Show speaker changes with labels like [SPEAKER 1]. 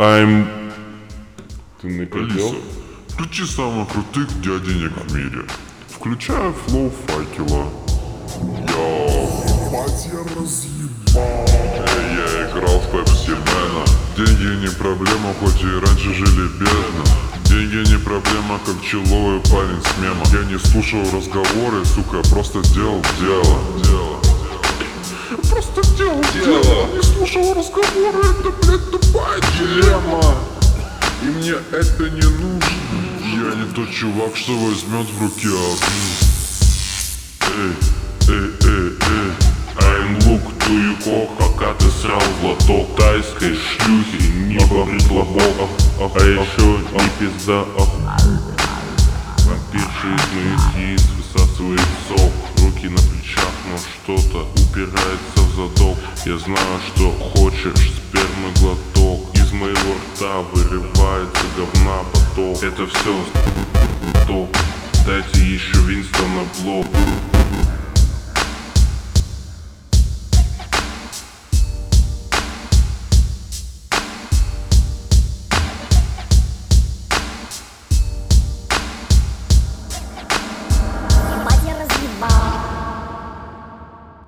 [SPEAKER 1] I'm... Ты накопил?
[SPEAKER 2] Алиса, включи самых крутых дяденек в мире. Включаю флоу факела.
[SPEAKER 3] Ебать, я разъебал.
[SPEAKER 2] Я играл в Пепси Мэна. Деньги не проблема, хоть и раньше жили бедно. Деньги не проблема, как человый парень с мема. Я не слушал разговоры, сука, просто делал дело. Просто делал дело. Не слушал разговоры, это, блядь, тупая дилемма. И мне это не нужно. Я не тот чувак, что возьмет в руки
[SPEAKER 1] I'm look to you cock, пока ты срал в лоток тайской шлюхи, не побрит лобок, а еще не пизда. Вампирша из моих яиц высасывает сок, руки на плечах, но что-то упирается в задок. Я знаю, что хочешь, спермы глоток, из моего рта вырывается говна поток. Это все топ, дайте еще Винстона блок.